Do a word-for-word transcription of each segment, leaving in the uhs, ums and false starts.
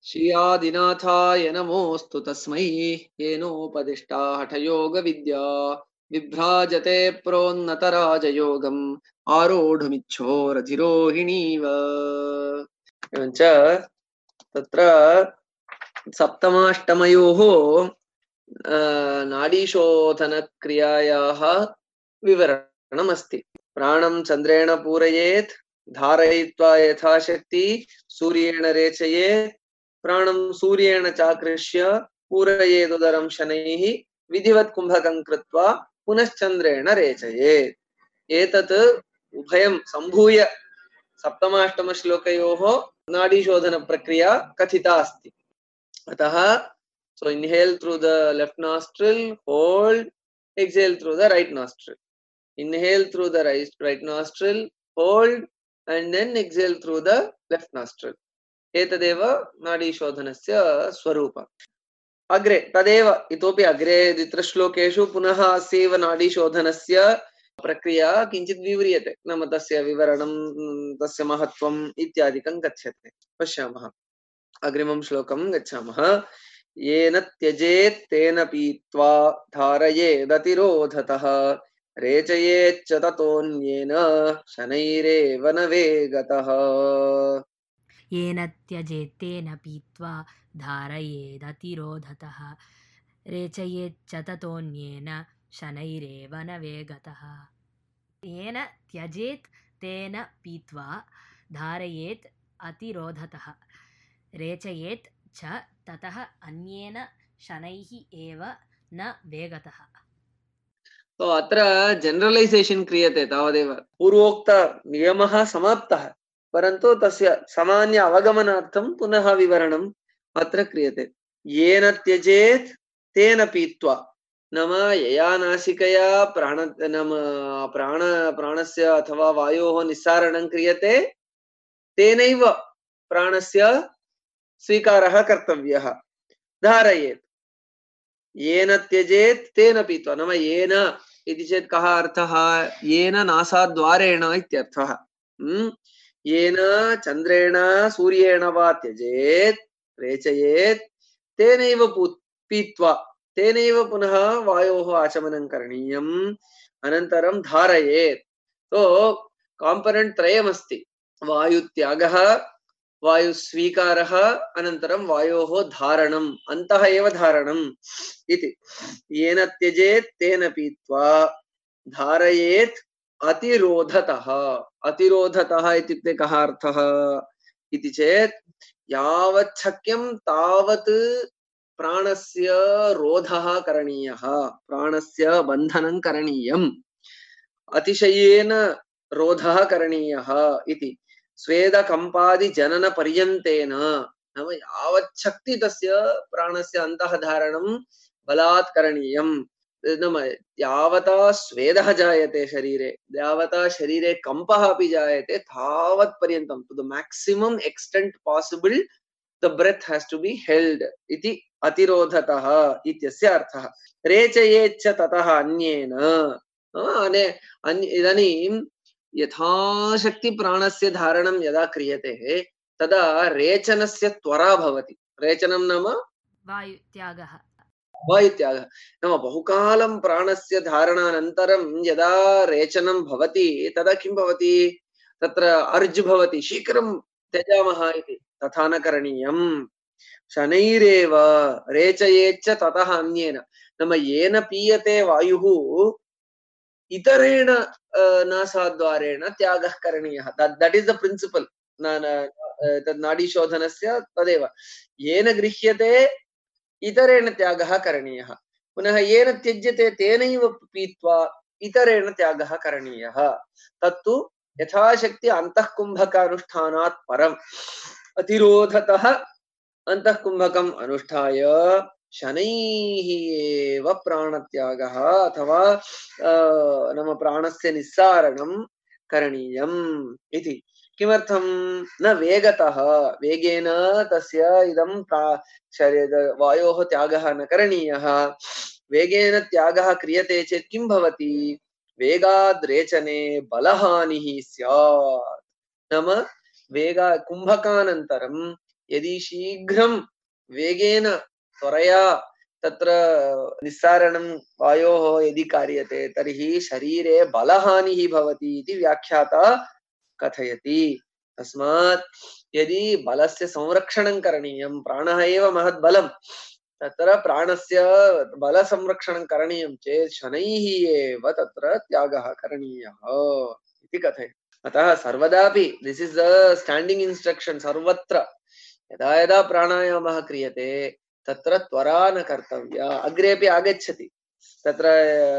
श्रियादिनाथाय नमोऽस्तु तस्मै येनोपदिष्टा हठयोगविद्या विभ्राजते प्रोन्नतराजयोगम् आरोढुमिच्छोरधिरोहिणीव। एवञ्च तत्र सप्तमाष्टमयोः नाडीशोधनक्रियायाः विवरणमस्ति। प्राणं चन्द्रेण पूरयेत्, धारयित्वा यथाशक्ति सूर्येण रेचयेत्, प्राणं सूर्येण चाकृष्य पूरयेदुदरं शनैः, विधिवत् कुम्भकं कृत्वा पुनश्चन्द्रेण रेचयेत्। एतत् उभयं सम्भूय सप्तमाष्टमश्लोकयोः नाडीशोधनप्रक्रिया कथिता अस्ति। अतः so inhale through the left nostril, hold, exhale through the right nostril. Inhale through the right, right nostril, hold, and then exhale through the left nostril. एतदेव नाडीशोधनस्य स्वरूपम्। अग्रे तदेव इतोपि अग्रे द्वित्रश्लोकेषु पुनः अस्यैव नाडीशोधनस्य प्रक्रिया किञ्चित् विव्रियते, नाम तस्य विवरणं, तस्य महत्त्वम् इत्यादिकं कथ्यते। पश्यामः, अग्रिमं श्लोकं गच्छामः। येन त्यजेत् तेन पीत्वा धारयेदतिरोधतः, रेचयेच्च ततोऽन्येन शनैरेव न वेगतः। येन त्यजेत् तेन पीत्वा धारयेदतिरोधतः, रेचयेच्च ततोऽन्येन शनैरेव न वेगतः। येन त्यजेत् तेन पीत्वा धारयेत् अतिरोधतः, रेचयेत् च ततः अन्येन शनैः एव न वेगतः। तो अत्र जनरलाइजेशन क्रियते तावदेव। पूर्वोक्त नियमः समाप्तः, परन्तु तस्य सामान्य अवगमनार्थं पुनः विवरणम् अत्र क्रियते। येन त्यजेत् तेन पीत्वा, नाम यया नासिकया प्राण नाम प्राण प्राणस्य अथवा वायोः निस्सारणं क्रियते, तेनैव प्राणस्य स्वीकारः कर्तव्यः। धारयेत्, येन त्यजेत् तेन पीत्वा, नाम येन इति चेत् कः अर्थः? येन नासाद्वारेण इत्यर्थः। येन चन्द्रेण सूर्येण वा त्यजेत्, रेचयेत्, तेनैव पीत्वा, तेनैव पुनः वायोः आचमनं करणीयम्। अनन्तरं धारयेत्। तो काम्पोनेण्ट् त्रयमस्ति, वायुत्यागः, वायुस्वीकारः, अनन्तरं वायोः धारणम्, अन्तः एव धारणम् इति। येन त्यजेत् तेन पीत्वा धारयेत् अतिरोधतः। अतिरोधतः इत्युक्ते कः अर्थः इति चेत् यावत् शक्यं तावत् प्राणस्य रोधः करणीयः, प्राणस्य बन्धनं करणीयम्, अतिशयेन रोधः करणीयः इति। स्वेदकम्पादि जनन पर्यन्तेन, नाम यावत् शक्ति तस्य प्राणस्य अन्तः धारणं बलात् करणीयम्। नाम यावता स्वेदः जायते शरीरे, यावता शरीरे कम्पः अपि जायते, तावत् पर्यन्तं, to the maximum extent possible the breath has to be held इति अतिरोधतः इत्यस्य अर्थः। रेचयेच्च ततः अन्येन, अने इदानीं यथाशक्ति प्राणस्य धारणं यदा क्रियते तदा रेचनस्य त्वरा भवति। रेचनं नाम वायुत्यागः। वायुत्यागः नाम बहुकालं प्राणस्य धारणानन्तरं यदा रेचनं भवति तदा किं भवति? तत्र अर्ज् भवति, शीघ्रं त्यजामः इति। तथा न करणीयम्। शनैरेव रेचयेच्च ततः अन्येन, नाम येन पीयते वायुः इतरेण नासाद्वारेण त्यागः करणीयः। दट् इस् द प्रिन्सिपल् तद् नाडीशोधनस्य, तदेव। येन गृह्यते इतरेण त्यागः करणीयः, पुनः येन त्यज्यते तेनैव पीत्वा इतरेण त्यागः करणीयः। तत्तु यथाशक्ति अन्तःकुम्भकानुष्ठानात् परम्। अतिरोधतः अन्तःकुम्भकम् अनुष्ठाय शनैः एव प्राणत्यागः अथवा नाम प्राणस्य निस्सारणं करणीयम् इति। किमर्थं? न वेगतः, वेगेन तस्य इदं शरीर वायोः त्यागः न करणीयः। वेगेन त्यागः क्रियते चेत् किं भवति? वेगाद्रेचने बलहानिः स्यात्। नाम वेग कुम्भकानन्तरं यदि शीघ्रं वेगेन त्वरया तत्र निस्सारणं वायोः यदि कार्यते तर्हि शरीरे बलहानिः भवति इति व्याख्याता कथयति। तस्मात् यदि बलस्य संरक्षणं करणीयं, प्राणः एव महत् बलं, तत्र प्राणस्य बलसंरक्षणं करणीयं चेत् शनैः एव तत्र त्यागः करणीयः इति कथयति। अतः सर्वदापि this is the standing instruction सर्वत्र। यदा यदा प्राणायामः क्रियते तत्र त्वरा न कर्तव्या। अग्रेपि आगच्छति तत्र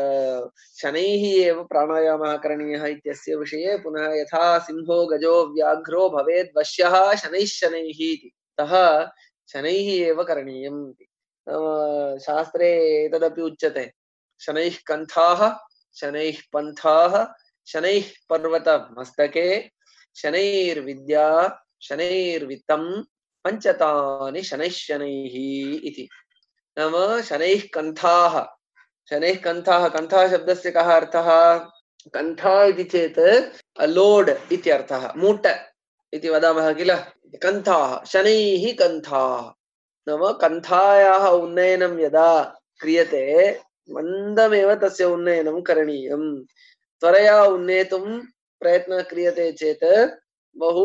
शनैः एव प्राणायामः करणीयः इत्यस्य विषये पुनः यथा सिंहो गजो व्याघ्रो भवेद् वश्यः शनैः शनैः इति। अतः शनैः एव करणीयम् इति शास्त्रे एतदपि उच्यते। शनैः कन्थाः शनैः पन्थाः शनैः पर्वतमस्तके शनैर्विद्या शनैर्वित्तं पञ्चतानि शनैः शनैः इति। नाम शनैः कन्थाः शनैः कन्थाः कन्थाः शब्दस्य कः अर्थः? कन्था इति चेत् लोड् इति अर्थः, मूट इति वदामः किल। कन्थाः शनैः कन्थाः नाम कन्थायाः उन्नयनं यदा क्रियते मन्दमेव तस्य उन्नयनं करणीयं। त्वरया उन्नेतुं प्रयत्नः क्रियते चेत् बहु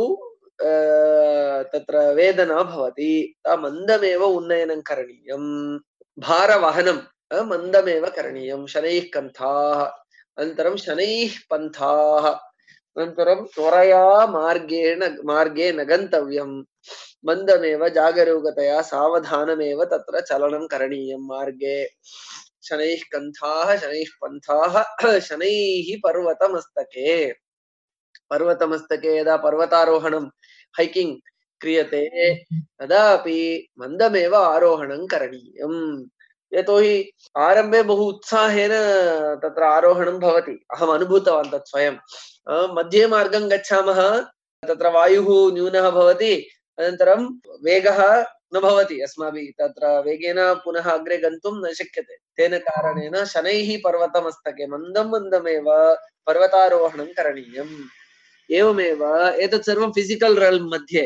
तत्र वेदना भवति। मन्दमेव उन्नयनं करणीयं। भारवहनं मन्दमेव करणीयं। शनैः कन्थाः अनन्तरं शनैः पन्थाः अनन्तरं त्वरया मार्गेण मार्गे न गन्तव्यं। मन्दमेव जागरूकतया सावधानमेव तत्र चलनं करणीयं मार्गे। शनैः कन्थाः शनैः पन्थाः शनैः पर्वतमस्तके। पर्वतमस्तके यदा पर्वतारोहणं हैकिंग क्रियते तदापि मन्दमेव आरोहणं करणीयम्। यतोहि आरम्भे बहु उत्साहेन तत्र आरोहणं भवति। अहम् अनुभूतवान् तत् स्वयं। मध्ये मार्गं गच्छामः तत्र वायुः न्यूनः भवति अनन्तरं वेगः न भवति। अस्माभिः तत्र वेगेन पुनः अग्रे गन्तुं न शक्यते। तेन कारणेन शनैः पर्वतमस्तके मन्दं मन्दमेव पर्वतारोहणं करणीयम्। एवमेव एतत् सर्वं फिजिकल रेल्म् मध्ये।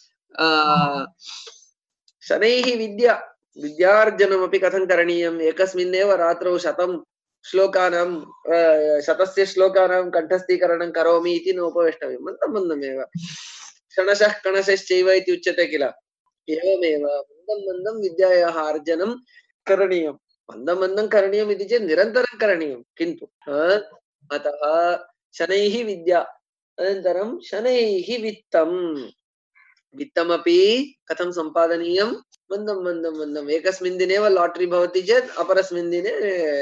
शनैः विद्या विद्यार्जनमपि कथं करणीयम्? एकस्मिन्नेव रात्रौ शतं श्लोकानां शतस्य श्लोकानां कण्ठस्थीकरणं करोमि इति न उपवेष्टव्यं। मन्दं मन्दमेव क्षणशः कणशश्चैव इति उच्यते किल। एवमेव मन्दं मन्दं विद्यायाः अर्जनं करणीयं। मन्दं मन्दं करणीयम् इति चेत् निरन्तरं करणीयं। किन्तु अतः शनैः विद्या अनन्तरं शनैः वित्तं। वित्तमपि कथं सम्पादनीयं? मन्दं मन्दं मन्दम्। एकस्मिन् दिने एव लाटरी भवति चेत् अपरस्मिन् दिने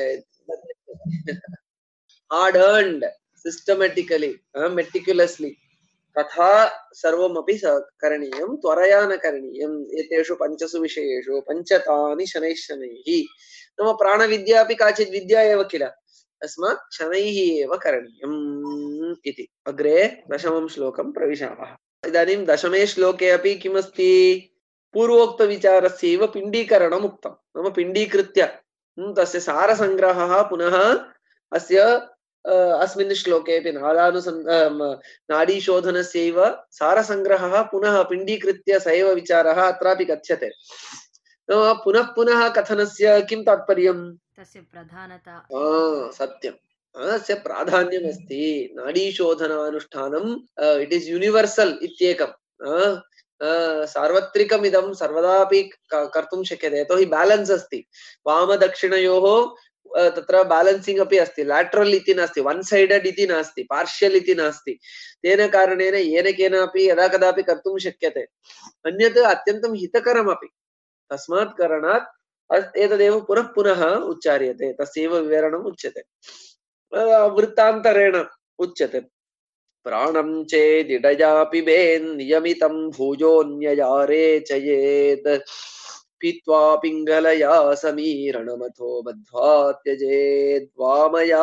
हार्ड अर्न्ड सिस्टमेटिकली मेटिक्युलस्ली तथा सर्वमपि करणीयं। त्वरया न करणीयम्। एतेषु पञ्चसु विषयेषु पञ्चतानि शनैः शनैः। नाम प्राणविद्या अपि काचित् विद्या एव किल। तस्मात् शनैः एव करणीयम् इति। अग्रे दशमं श्लोकं प्रविशामः। इदानीं दशमे श्लोके अपि किमस्ति? पूर्वोक्तविचारस्यैव पिण्डीकरणम् उक्तं। नाम पिण्डीकृत्य तस्य सारसङ्ग्रहः पुनः अस्य अस्मिन् श्लोकेऽपि नाडानुसन् नाडीशोधनस्यैव सारसङ्ग्रहः पुनः पिण्डीकृत्य स एव विचारः अत्रापि कथ्यते। पुनः पुनः कथनस्य किं तात्पर्यं? तस्य प्रधानता सत्यं अस्य प्राधान्यमस्ति। नाडीशोधनानुष्ठानम् इट् इस् यूनिवर्सल् इत्येकं सार्वत्रिकमिदं सर्वदापि कर्तुं शक्यते। यतोहि बैलेन्स् अस्ति। वामदक्षिणयोः तत्र बैलेन्सिंग अपि अस्ति। लैटरल इति नास्ति, वन साइडेड इति नास्ति, पार्शियल इति नास्ति। तेन कारणेन येन केनापि यदा कदापि कर्तुं शक्यते। अन्यत् अत्यन्तं हितकरमपि। तस्मात् कारणात् एतदेव पुनः पुनः उच्चार्यते। तस्यैव विवरणम् उच्यते। वृत्तान्तरेण उच्यते। प्राणं चेदिडया पिबेन् नियमितं भुजोऽन्यया रेचयेत् पीत्वा पिङ्गलया समीरणमथो बद्ध्वा त्यजेत् वामया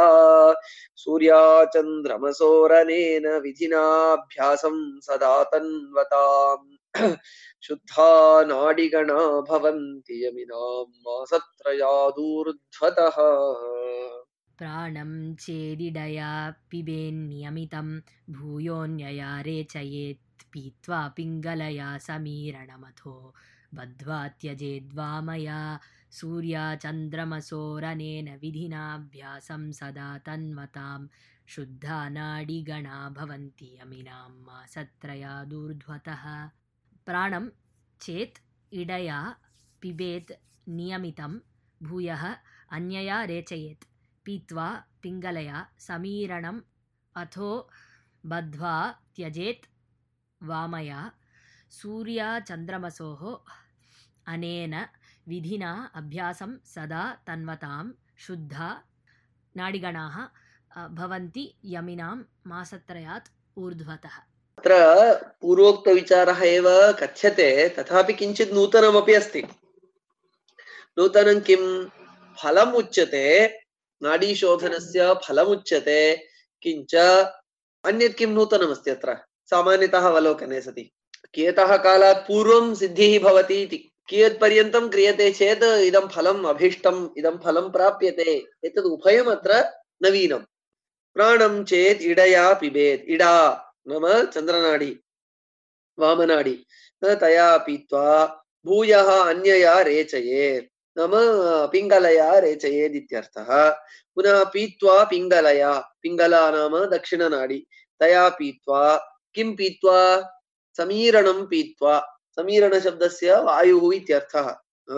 सूर्याचन्द्रमसोरनेन विधिनाभ्यासं सदा तन्वताम् शुद्धा नाडिगणा भवन्ति यमिनां मासत्रयादूर्ध्वतः। प्राणं चेदिडया पिबेन्नियमितं भूयोऽन्यया रेचयेत् पीत्वा पिङ्गलया समीरणमथो बद्ध्वा त्यजेद्वामया सूर्याचन्द्रमसोरनेन विधिनाभ्यासं सदा तन्वतां शुद्धा नाडिगणा भवन्ति यमिनां मासत्रयादूर्ध्वतः। प्राणं चेत् इडया पिबेत् नियमितं भूयः अन्यया रेचयेत् पीत्वा पिङ्गलया समीरणम् अथो बद्ध्वा त्यजेत् वामया सूर्याचन्द्रमसोः अनेन विधिना अभ्यासं सदा तन्वतां शुद्धा नाडिगणाः भवन्ति यमिनां मासत्रयात् ऊर्ध्वतः। अत्र पूर्वोक्तविचारः एव कथ्यते, तथापि किञ्चित् नूतनमपि अस्ति। नूतनं किं? फलम् उच्यते, नाडीशोधनस्य फलम् उच्यते, किञ्च अन्यत् किं नूतनमस्ति अत्र सामान्यतः अवलोकने सति? कियतः कालात् पूर्वं सिद्धिः भवति इति, कियत् पर्यन्तं क्रियते चेत् इदं फलम् अभीष्टम्, इदं फलं प्राप्यते, एतद् उभयम् अत्र नवीनं। प्राणं चेत् इडया पिबेत्, इडा नाम चन्द्रनाडी वामनाडी, तया पीत्वा भूयः अन्यया रेचयेत् नाम पिङ्गलया रेचयेत् इत्यर्थः। पुनः पीत्वा पिङ्गलया, पिङ्गला नाम दक्षिणनाडी, तया पीत्वा, किं पीत्वा? समीरणं पीत्वा, समीरणशब्दस्य वायुः इत्यर्थः।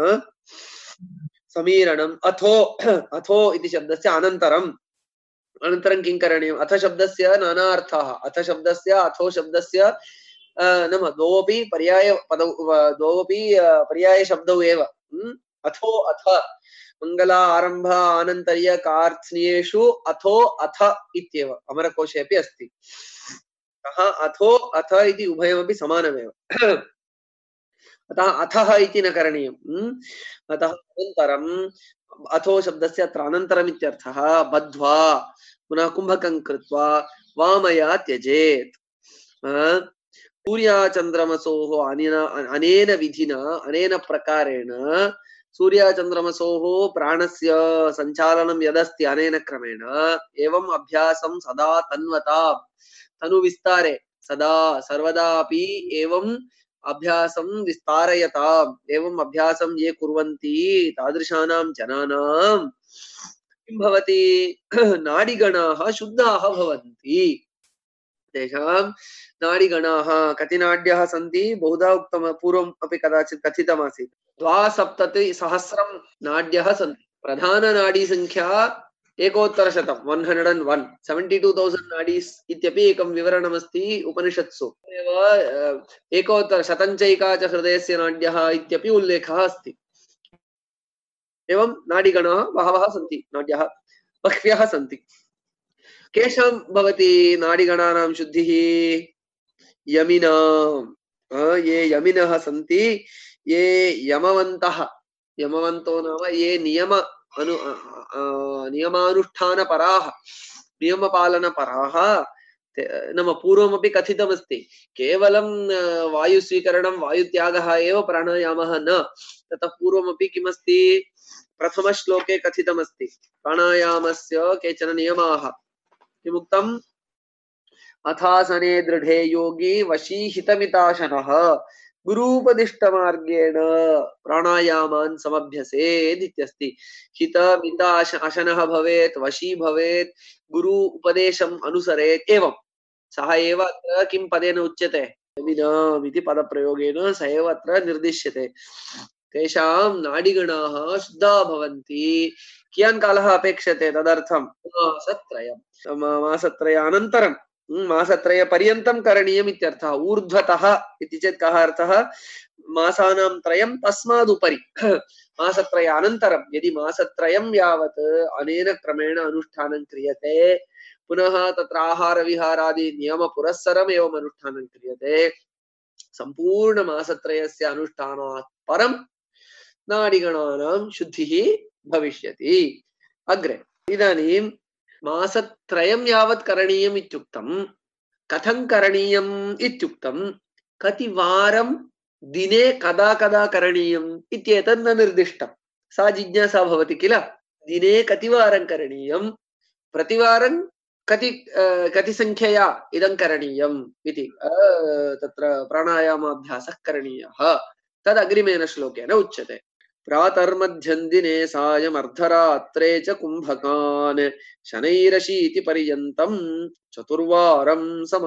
समीरणम् अथो, अथो इति शब्दस्य अनन्तरम्, अनन्तरं किं करणीयम्? अथ शब्दस्य नाना अर्थाः, अथ शब्दस्य अथो शब्दस्य नाम द्वौपि पर्याय पदौ, द्वौपि पर्याय शब्दौ एव। अथो अथ मंगला आरंभ आनन्तर्य कार्त्स्न्येषु अथो अथ इत्येव अमरकोशे अपि अस्ति। अतः अथो अथ इति उभयमपि समानमेव। अतः अथः इति न करणीयम्। अतः अनन्तरम्, अथो शब्दस्य अत्र अनन्तरम् इत्यर्थः। बद्ध्वा पुनः कुम्भकं कृत्वा वामया त्यजेत्। सूर्याचन्द्रमसोः अनेन अनेन विधिना अनेन प्रकारेण सूर्याचन्द्रमसोः प्राणस्य सञ्चालनं यदस्ति अनेन क्रमेण एवं अभ्यासं सदा तन्वता तनुविस्तारे सदा सर्वदा अपि एवं अभ्यासं विस्तारयता। एवं अभ्यासं ये कुर्वन्ति तादृशानां जनानां किं भवति? नाडिगणाः शुद्धाः भवन्ति। तेषां नाडिगणाः, कति नाड्यः सन्ति? बहुधा उक्तम, पूर्वम् अपि कदाचित् कथितमासीत्। द्वासप्तति सहस्रं नाड्यः सन्ति। प्रधाननाडी संख्या एकोत्तरशतं, one hundred and one, seventy two thousand नाडीस् इत्यपि एकं विवरणमस्ति उपनिषत्सु। एव एकोत्तर शतञ्चैका च हृदयस्य नाड्यः इत्यपि उल्लेखः अस्ति। एवं नाडीगणाः बहवः सन्ति, नाड्यः बह्व्यः सन्ति। केषां भवति नाडीगणानां शुद्धिः? यमिनां, ये यमिनः सन्ति, ये यमवन्तः, यमवन्तो नाम ये नियम अनु नियमानुष्ठानपराः, नियमपालनपराः। नाम पूर्वमपि कथितमस्ति, केवलं वायुस्वीकरणं वायुत्यागः एव प्राणायामः न। ततः पूर्वमपि किमस्ति? प्रथमश्लोके कथितमस्ति प्राणायामस्य केचन नियमाः। किमुक्तम्? अथासने दृढे योगी वशी हितमिताशनः गुरूपदिष्टमार्गेण प्राणायामान् समभ्यसेत् इत्यस्ति। हितमिताश अशनः भवेत्, वशी भवेत्, गुरु उपदेशम् अनुसरेत्। एवं सः एव अत्र किं पदेन उच्यते? यमिनाम् इति पदप्रयोगेन स एव अत्र निर्दिश्यते। तेषां नाडीगणाः शुद्धा भवन्ति। कियान् कालः अपेक्षते तदर्थं? मासत्रयम्। मासत्रयानन्तरं, मासत्रय पर्यन्तं करणीयम् इत्यर्थः। ऊर्ध्वतः इति चेत् कः अर्थः? मासानां त्रयं तस्मादुपरि। मासत्रयानन्तरं यदि मासत्रयं यावत् अनेन क्रमेण अनुष्ठानं क्रियते, पुनः तत्र आहारविहारादि नियमपुरस्सरम् एवम् अनुष्ठानं क्रियते, सम्पूर्णमासत्रयस्य अनुष्ठानात् परं नाडीगणानां शुद्धिः भविष्यति। अग्रे इदानीं मासत्रयं यावत् करणीयम् इत्युक्तं, कथं करणीयम् इत्युक्तं, कति वारं दिने कदा कदा करणीयम् इत्येतत् न निर्दिष्टं। सा जिज्ञासा भवति किल? दिने कति वारं करणीयं, प्रतिवारं कति कति संख्यया इदं करणीयम् इति तत्र प्राणायामाभ्यासः करणीयः तद् अग्रिमेन श्लोकेन उच्यते प्रातर्मध्यन्दिने सायमर्धरात्रे च कुम्भकान् शनैरशीति पर्यन्तं चतुर्वारं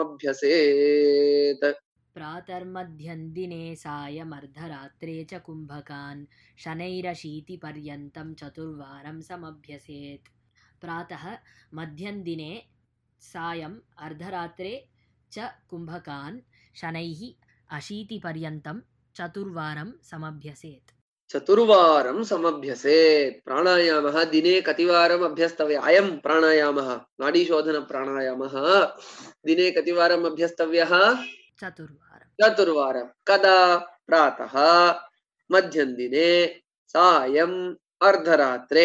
समभ्यसेत् प्रातर्मध्यन्दिने सायमर्धरात्रे च कुम्भकान् शनैरशीति पर्यन्तं चतुर्वारं समभ्यसेत् प्रातः मध्यन्दिने सायम् अर्धरात्रे च कुम्भकान् शनैः अशीतिपर्यन्तं चतुर्वारं समभ्यसेत् चतुर्वारं समभ्यसेत् प्राणायामः दिने कतिवारम् अभ्यस्तव्यः अयं प्राणायामः नाडीशोधन प्राणायामः दिने कतिवारम् अभ्यस्तव्यः चतुर्वारं चतुर्वारं कदा प्रातः मध्यन्दिने सायम् अर्धरात्रे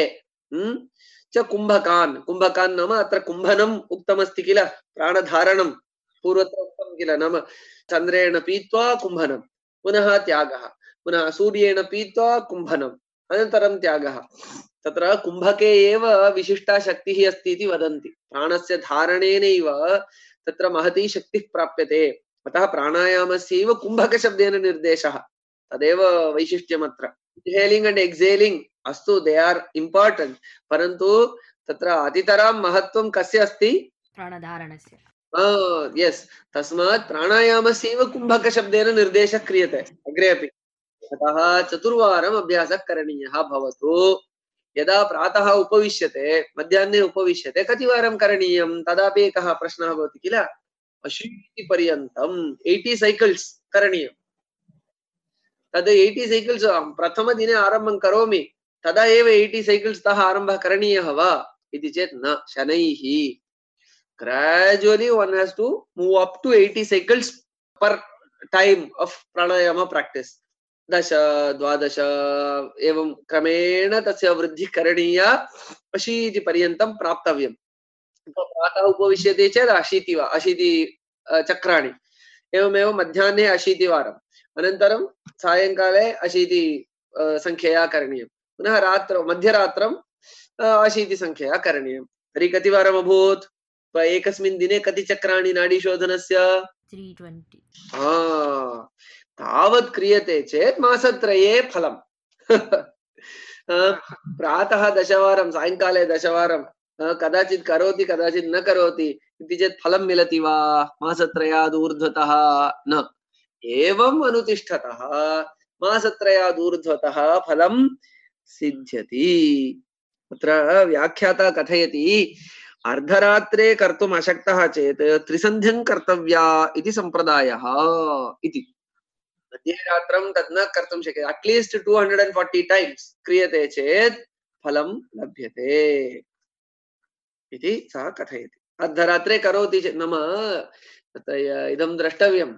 च कुम्भकान् कुम्भकान् नाम अत्र कुम्भनम् उक्तमस्ति किल प्राणधारणं पूर्वत्र उक्तं किल नाम चन्द्रेण पीत्वा कुम्भनं पुनः त्यागः पुनः सूर्येण पीत्वा कुम्भनम् अनन्तरं त्यागः तत्र कुम्भके एव विशिष्टा शक्तिः अस्ति इति वदन्ति प्राणस्य धारणेनैव तत्र महती शक्तिः प्राप्यते अतः प्राणायामस्यैव कुम्भकशब्देन निर्देशः तदेव वैशिष्ट्यमत्र इन्हेलिङ्ग् अण्ड् एक्सेलिङ्ग् अस्तु दे आर् इम्पार्टेण्ट् परन्तु तत्र अतितरां महत्त्वं कस्य अस्ति प्राणधारणस्य यस् तस्मात् प्राणायामस्यैव कुम्भकशब्देन निर्देशः क्रियते अग्रे अपि अतः चतुर्वारम् अभ्यासः करणीयः भवतु यदा प्रातः उपविश्यते मध्याह्ने उपविश्यते कतिवारं करणीयं तदापि एकः प्रश्नः भवति किल अशीतिपर्यन्तम् एय्टी सैकल्स् करणीयम् तद् एय्टी सैकल्स् प्रथमदिने आरम्भं करोमि तदा एव एय्टी सैकल्स् तः आरम्भः करणीयः वा इति चेत् न शनैः gradually one has to move up to eighty cycles per time of pranayama practice दश द्वादश एवं क्रमेण तस्य वृद्धिः करणीया अशीति पर्यन्तं प्राप्तव्यं प्रातः उपविश्यते चेत् अशीति वा अशीति चक्राणि एवमेव मध्याह्ने अशीतिवारम् अनन्तरं सायङ्काले अशीति संख्यया करणीयं पुनः रात्रौ मध्यरात्रं अशीति संख्यया करणीयं तर्हि कतिवारम् अभूत् एकस्मिन् दिने कति चक्राणि नाडीशोधनस्य three twenty तावत् क्रियते चेत् मासत्रये फलम् प्रातः दशवारं सायङ्काले दशवारं कदाचित् करोति कदाचित् न करोति इति चेत् फलं मिलति वा मासत्रयात् ऊर्ध्वतः न एवम् अनुतिष्ठतः मासत्रयात् ऊर्ध्वतः फलं सिद्ध्यति अत्र व्याख्याता कथयति अर्धरात्रे कर्तुम् अशक्तः चेत् त्रिसन्ध्यं कर्तव्या इति सम्प्रदायः इति मध्ये रात्रं तद् न कर्तुं शक्यते at least two hundred forty times क्रियते चेत् फलं लभ्यते इति सः कथयति अर्धरात्रे करोति चेत् नाम इदं द्रष्टव्यं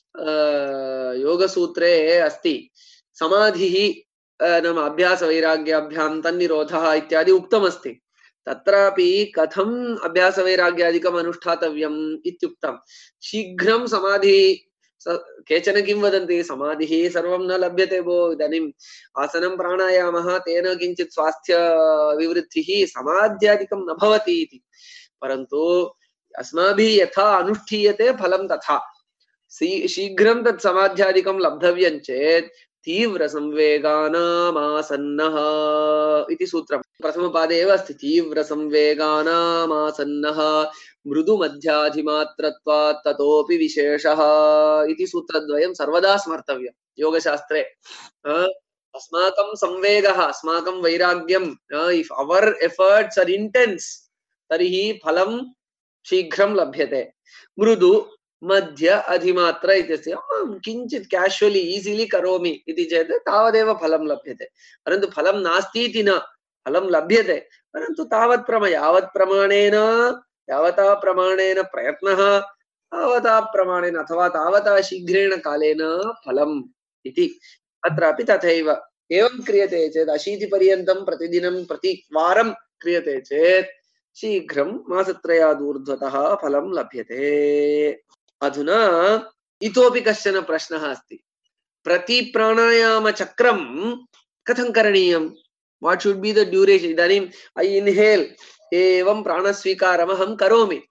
योगसूत्रे अस्ति समाधिः नाम अभ्यासवैराग्याभ्यां तन्निरोधः इत्यादि उक्तमस्ति तत्रापि कथम् अभ्यासवैराग्यादिकम् अनुष्ठातव्यम् इत्युक्तं शीघ्रं समाधि केचन किं वदन्ति समाधिः सर्वं न लभ्यते भो इदानीम् आसनं प्राणायामः तेन किञ्चित् स्वास्थ्य विवृद्धिः समाध्यादिकं न भवति इति परन्तु अस्माभिः यथा अनुष्ठीयते फलं तथा शीघ्रं तत् समाध्यादिकं लब्धव्यं चेत् तीव्र संवेगानामासन्नः इति सूत्रं प्रथमपादे एव अस्ति तीव्र संवेगानामासन्नः मृदु मध्याधिमात्रत्वात् ततोपि विशेषः इति सूत्रद्वयं सर्वदा स्मर्तव्यं योगशास्त्रे अस्माकं संवेगः अस्माकं वैराग्यं if our efforts are intense तर्हि फलं शीघ्रं लभ्यते मृदु मध्य अधिमात्र इत्यस्य किञ्चित् कैशुअली ईजिली करोमि इति चेत् तावदेव फलं लभ्यते परन्तु फलं नास्ति इति न फलं लभ्यते परन्तु तावत् प्रम यावत् प्रमाणेन यावता प्रमाणेन प्रयत्नः तावता प्रमाणेन अथवा तावता शीघ्रेण कालेन फलम् इति अत्रापि तथैव एवं क्रियते चेत् अशीतिपर्यन्तं प्रतिदिनं प्रतिवारं क्रियते चेत् शीघ्रं मासत्रयात् ऊर्ध्वतः फलं लभ्यते अधुना इतोपि कश्चन प्रश्नः अस्ति प्रति प्राणायाम चक्रं कथं करणीयं what should be the duration इदानीं आई इनहेल एवं प्राणस्वीकारम् अहं करोमि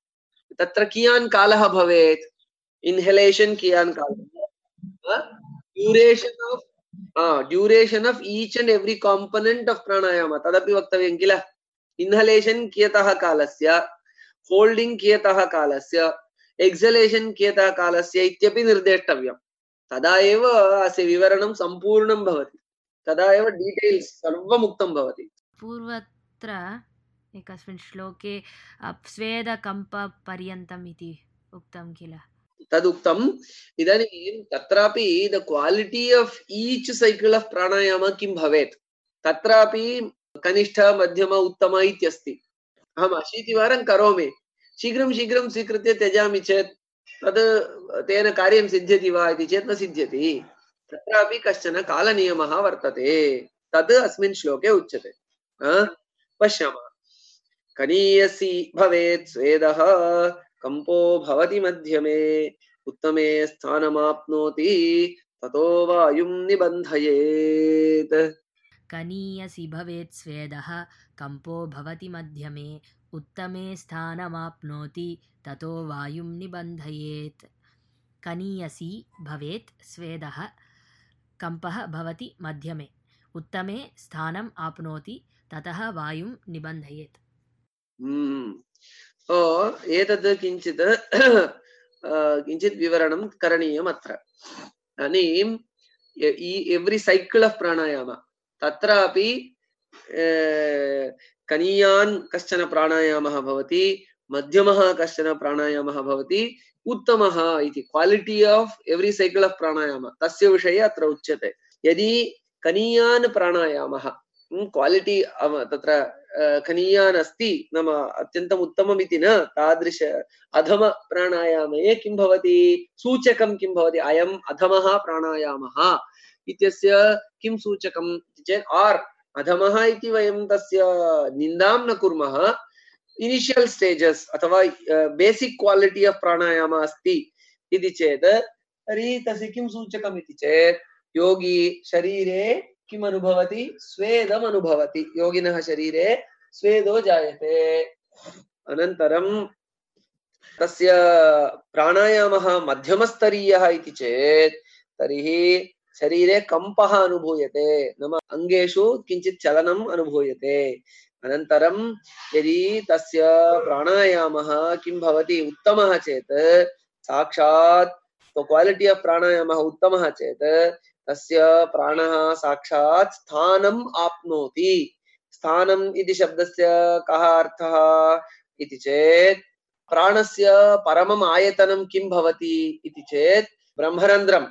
तत्र कियान् कालः भवेत् इन्हेलेशन् कियान् कालः duration of duration of each and every component of pranayama तदपि वक्तव्यं किल इन्हेलेशन् कियतः कालस्य होल्डिंग कियतः कालस्य एक्सेलेशन् कियतः कालस्य इत्यपि निर्देष्टव्यं तदा एव अस्य विवरणं सम्पूर्णं भवति तदा एव डीटेल्स् सर्वम् उक्तं भवति पूर्वत्र एकस्मिन् श्लोके स्वेदकम्पपर्यन्तम् इति उक्तं किल तदुक्तम् इदानीं तत्रापि the quality of each cycle of pranayama किं भवेत् तत्रापि कनिष्ठ मध्यम उत्तम इत्यस्ति अहम् अशीतिवारं करोमि शीघ्रं शीघ्रं स्वीकृत्य त्यजामि चेत् तद् तेन कार्यं सिद्ध्यति वा इति चेत् न सिद्ध्यति तत्रापि कश्चन कालनियमः वर्तते तद् अस्मिन् श्लोके उच्यते पश्यामः कनीयसी भवेत् स्वेदः कंपो भवति मध्यमे उत्तमे स्थानमाप्नोति ततो वायुं निबन्धयेत् कनीयसी भवेत् स्वेदः कंपो भवति मध्यमे उत्तमे स्थानमाप्नोति ततो वायुं निबन्धयेत् कनीयसी भवेत् स्वेदः कंपः भवति मध्यमे उत्तमे स्थानम् आप्नोति ततः वायुं निबन्धयेत् एतद् किञ्चित् किञ्चित् विवरणं करणीयम् अत्र इदानीं एव्री साइकल आफ् प्राणायाम तत्रापि कनीयान् कश्चन प्राणायामः भवति मध्यमः कश्चन प्राणायामः भवति उत्तमः इति quality of every cycle of pranayama तस्य विषये अत्र उच्यते यदि कनीयान् प्राणायामः क्वालिटी तत्र कनीयान् अस्ति नाम अत्यन्तम् उत्तमम् इति न तादृश अधम प्राणायामे किं भवति सूचकं किं भवति अयम् अधमः प्राणायामः इत्यस्य किं सूचकं चेत् आर् अधमः इति वयं तस्य निन्दां न कुर्मः इनिशियल स्टेजेस अथवा बेसिक क्वालिटी ऑफ प्राणायाम अस्ति इति चेत् तर्हि तस्य किं सूचकम् इति चेत् योगी शरीरे किम् अनुभवति स्वेदम् अनुभवति योगिनः शरीरे स्वेदो जायते अनन्तरं तस्य प्राणायामः मध्यमस्तरीयः इति चेत् तर्हि शरीरे कंपः अनुभूयते नाम अंगेषु किञ्चित् चलनम् अनुभूयते अनन्तरं यदि तस्य प्राणायामः किं भवति उत्तमः चेत् साक्षात् तो क्वालिटी ऑफ प्राणायामः उत्तमः चेत् तस्य प्राणः साक्षात् स्थानम् आप्नोति स्थानम् इति शब्दस्य कः अर्थः इति चेत् प्राणस्य परमम् आयतनं किं भवति इति चेत् ब्रह्मरन्ध्रं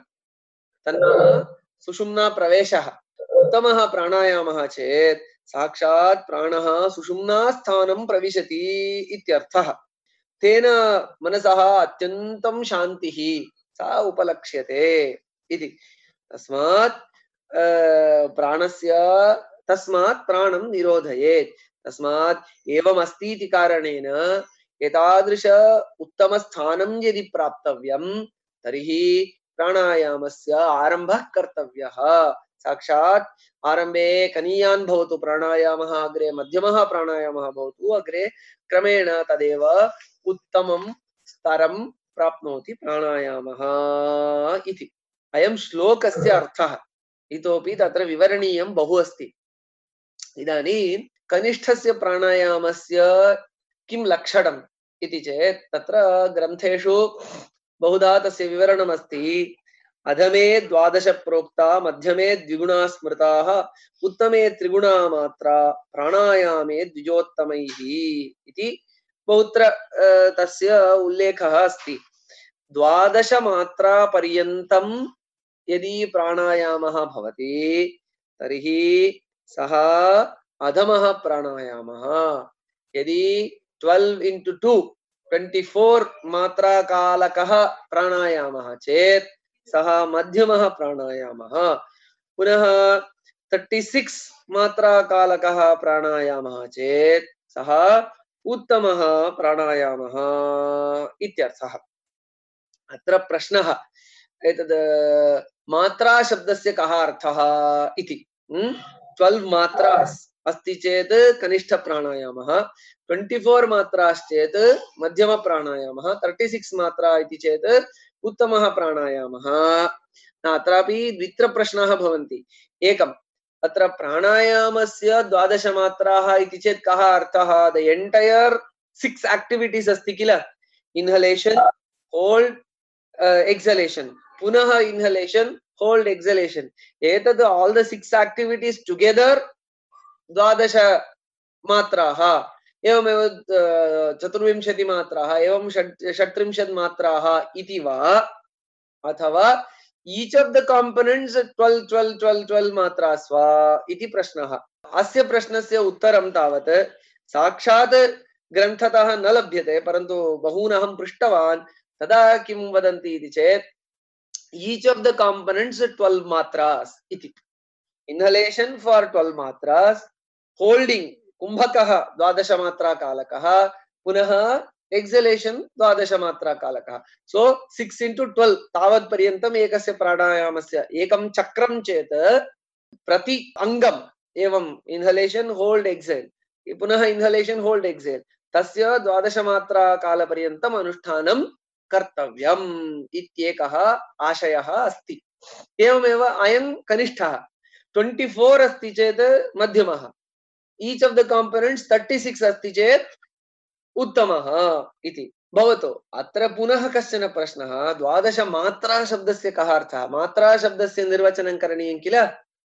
तन्न सुषुम्ना प्रवेशः उत्तमः प्राणायामः चेत् साक्षात् प्राणः सुषुम्ना स्थानं प्रविशति इत्यर्थः तेन मनसः अत्यन्तं शान्तिः सा उपलक्ष्यते इति तस्मात् प्राणस्य तस्मात् प्राणं निरोधयेत् तस्मात् एवम् अस्ति इति कारणेन एतादृश उत्तमस्थानं यदि प्राप्तव्यं तर्हि प्राणायामस्य आरम्भः कर्तव्यः साक्षात् आरम्भे कनीयान् भवतु प्राणायामः अग्रे मध्यमः प्राणायामः भवतु अग्रे क्रमेण तदेव उत्तमं स्तरं प्राप्नोति प्राणायामः इति अयं श्लोकस्य अर्थः इतोपि तत्र विवरणीयं बहु अस्ति इदानीं कनिष्ठस्य प्राणायामस्य किं लक्षणम् इति चेत् तत्र ग्रन्थेषु बहुधा तस्य विवरणम् अस्ति अधमे द्वादश प्रोक्ता मध्यमे द्विगुणा स्मृताः उत्तमे त्रिगुणा मात्रा प्राणायामे द्विजोत्तमैः इति बहुत्र तस्य उल्लेखः अस्ति द्वादश मात्रा पर्यन्तं यदि प्राणायामः भवति तर्हि सः अधमः प्राणायामः यदि twelve into two twenty four मात्रा कालकः प्राणायामः चेत् सः मध्यमः प्राणायामः पुनः थर्टी सिक्स मात्रा कालकः प्राणायामः चेत् सः उत्तमः प्राणायामः इत्यर्थः अत्र प्रश्नः एतद् मात्रा शब्दस्य कः अर्थः इति ट्वेल्व मात्रास् अस्ति चेत् कनिष्ठ प्राणायामः, ट्वेंटी फोर मात्रास् चेत् मध्यम प्राणायामः, थर्टी सिक्स मात्रा इति चेत् उत्तमः प्राणायामः। अत्रापि द्वित्र प्रश्नाः भवन्ति। एकम्, अत्र प्राणायामस्य द्वादश मात्राः इति चेत् कः अर्थः? द एंटायर सिक्स एक्टिविटीज अस्ति किल, इन्हलेशन, होल्ड, एक्सलेशन, पुनः इन्हलेशन, होल्ड, एक्सलेशन, एतद् all the six activities together द्वादश मात्राः। एवमेव चतुर्विंशति मात्राः, एवं षट्त्रिंशत् मात्राः इति वा, अथवा each of the components twelve twelve twelve twelve matras va iti प्रश्नः। अस्य प्रश्नस्य उत्तरं तावत् साक्षात् ग्रन्थतः न लभ्यते, परन्तु बहून् अहं पृष्टवान्। तदा किं वदन्ति इति चेत् each of the components twelve matras इति, inhalation for twelve matras, holding कुम्भकः द्वादश मात्रा कालकः, पुनः एक्सलेशन द्वादश मात्रा कालकः। सो सिक्स इंटू ट्वेल्व तावत् पर्यन्तम् एकस्य प्राणायामस्य एकं चक्रं चेत् प्रति अङ्गम् एवं इन्हलेशन, होल्ड, एक्सेल, पुनः इन्हलेशन, होल्ड, एक्सेल, तस्य द्वादश मात्रा कालपर्यन्तम् अनुष्ठानं कर्तव्यम् इत्येकः आशयः अस्ति। एवमेव अयं कनिष्ठः, ट्वेंटी फोर अस्ति चेत् मध्यमः, each of the components thirty six अस्ति चेत् उत्तमः इति। भवतु अत्र पुनः कश्चन प्रश्नः, द्वादश मात्रा शब्दस्य कः अर्थः? मात्रा शब्दस्य निर्वचनं करणीयं किल।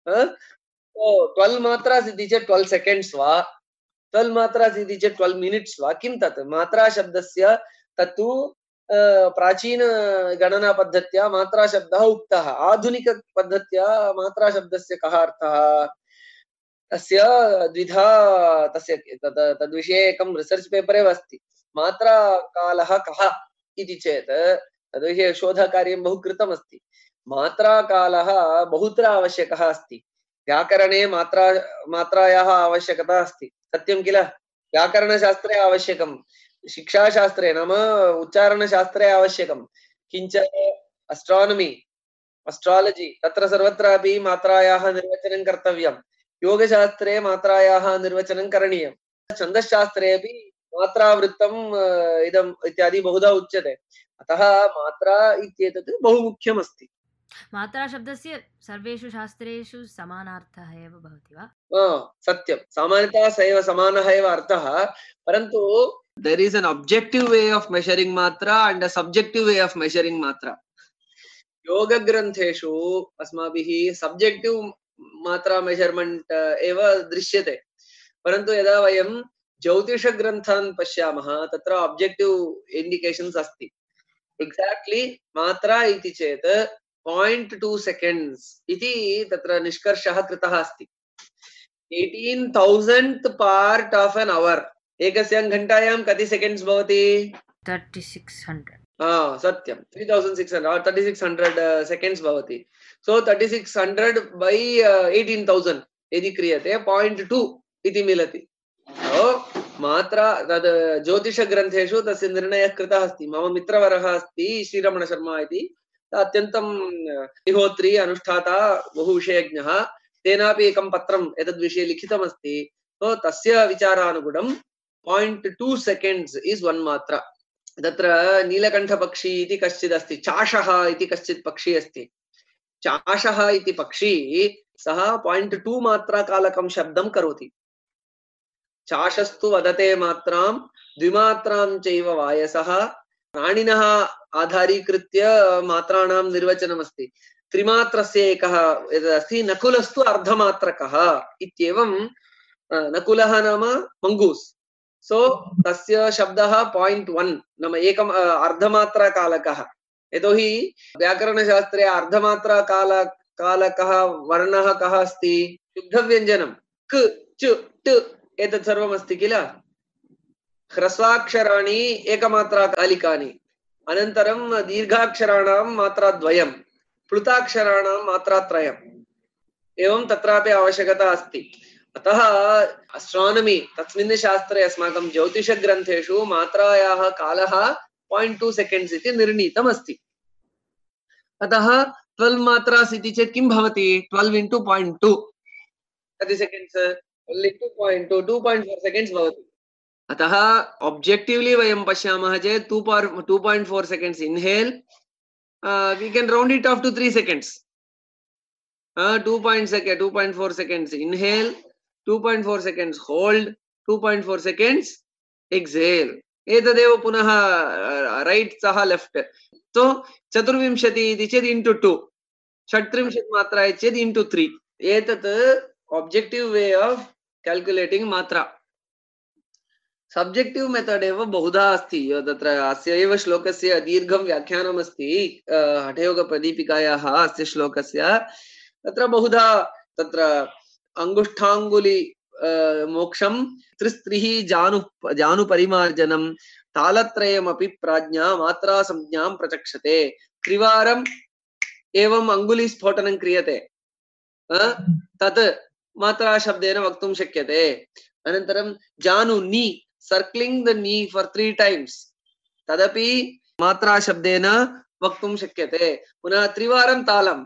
ट्वेल्व मात्रास् इति चेत् ट्वेल्व सेकेंड्स् वा, ट्वेल्व मात्रास् इति चेत् ट्वेल्व मिनिट्स् वा, किं तत्? मात्रा शब्दस्य तत्तु प्राचीन गणना पद्धत्या मात्रा शब्दः उक्तः। आधुनिक पद्धत्या मात्रा शब्दस्य कः अर्थः? तस्य द्विधा, तस्य तद्विषये एकं रिसर्च् पेपर् एव अस्ति। मात्रा कालः कः इति चेत् तद्विषये शोधकार्यं बहु कृतमस्ति। मात्रा कालः बहुत्र आवश्यकः अस्ति। व्याकरणे मात्रा मात्रायाः आवश्यकता अस्ति, सत्यं किल। व्याकरणशास्त्रे आवश्यकं, शिक्षाशास्त्रे नाम उच्चारणशास्त्रे आवश्यकं, किञ्च एस्ट्रानमि, एस्ट्रालजि, तत्र सर्वत्रापि मात्रायाः निर्वचनं कर्तव्यं। योगशास्त्रे मात्रायाः निर्वचनं करणीयं। छन्दश्शास्त्रे अपि मात्रावृत्तम् इदम् इत्यादि बहुधा उच्यते। अतः मात्रा इत्येतत् बहु मुख्यमस्ति। मात्रा शब्दस्य सर्वेषु शास्त्रेषु समानार्थः एव भवति वा? सत्यं, सामान्यतः स एव समानः एव अर्थः, परन्तु there is an objective way of measuring matra and a subjective way of measuring matra. योग ग्रन्थेषु अस्माभिः सब्जेक्टिव मात्रा मेजरमेंट एव दृश्यते, परन्तु यदा वयं ज्योतिष ग्रन्थान् पश्यामः तत्र ऑब्जेक्टिव इंडिकेशन्स अस्ति। एक्साक्टली मात्रा इति चेत् पॉइंट टू सेकेंड्स इति तत्र निष्कर्षः कृतः अस्ति। Eighteen thousand part of an hour, एकस्यां घण्टायां कति सेकेंड्स भवति? Thirty six hundred. हाँ सत्यं, three thousand six hundred thirty six hundred seconds भवति। So thirty six hundred by eighteen thousand यदि क्रियते पॉइंट टू इति मिलति। सो मात्रा तद् ज्योतिषग्रन्थेषु तस्य निर्णयः कृतः अस्ति। मम मित्रवरः अस्ति श्रीरमण शर्मा इति, अत्यन्तं निहोत्री अनुष्ठाता बहु विषयज्ञः, तेनापि एकं पत्रम् एतद्विषये लिखितमस्ति। सो तस्य विचारानुगुणं point two seconds is one matra. तत्र नीलकण्ठपक्षी इति कश्चित् अस्ति, चाषः इति कश्चित् पक्षी अस्ति। चाषः इति पक्षी सः पॉइंट टू मात्रा कालकं शब्दं करोति। चाषस्तु वदते मात्रां द्विमात्रां चैव वायसः, प्राणिनः आधारीकृत्य मात्राणां निर्वचनमस्ति। त्रिमात्रस्य एकः यदस्ति, नकुलस्तु अर्धमात्रकः इत्येवं। नकुलः नाम मंगूस्, सो तस्य शब्दः पॉइंट वन नाम एकम् अर्धमात्रा कालकः। यतोहि व्याकरणशास्त्रे अर्धमात्रा काल कालकः वर्णः कः अस्ति? शुद्धव्यञ्जनं क च ट एतत् सर्वम् अस्ति किल। ह्रस्वाक्षराणि एकमात्रा कालिकानि, अनन्तरं दीर्घाक्षराणां मात्राद्वयं, प्लुताक्षराणां मात्रात्रयम्, एवं तत्रापि आवश्यकता अस्ति। अतः एस्ट्रानमि तस्मिन् शास्त्रे अस्माकं ज्योतिषग्रन्थेषु मात्रायाः कालः पॉइंट टू सेकेंड्स इति निर्णीतम् अस्ति। अतः ट्वेल्व मात्रास् इति चेत् किं भवति? ट्वेल्व इंटू पॉइंट टू कति seconds only two point two two point four seconds भवति अतः ऑब्जेक्टिवली वयं पश्यामः चेत् two point four seconds inhale we can round it off to three seconds two point four seconds inhale two point four seconds hold two point four seconds exhale एतदेव पुनः right सह left तो चतुर्विंशति इति चेत् into two षट्त्रिंशत् मात्रा इति चेत् इण्टु त्री एतत् objective way of calculating matra subjective method एव बहुधा अस्ति तत्र अस्य एव श्लोकस्य दीर्घं व्याख्यानम् अस्ति हठयोग प्रदीपिकायाः अस्य श्लोकस्य तत्र बहुधा तत्र अंगुष्ठांगुली मोक्षं त्रिस्त्रिः जानु जानुपरिमार्जनं तालत्रयमपि प्राज्ञा मात्रा संज्ञां प्रचक्षते त्रिवारम् एवं अंगुली स्फोटनं क्रियते तत् मात्रा शब्देन वक्तुं शक्यते अनन्तरं जानु knee circling the knee for three times तदपि मात्रा शब्देन वक्तुं शक्यते पुनः त्रिवारं तालम्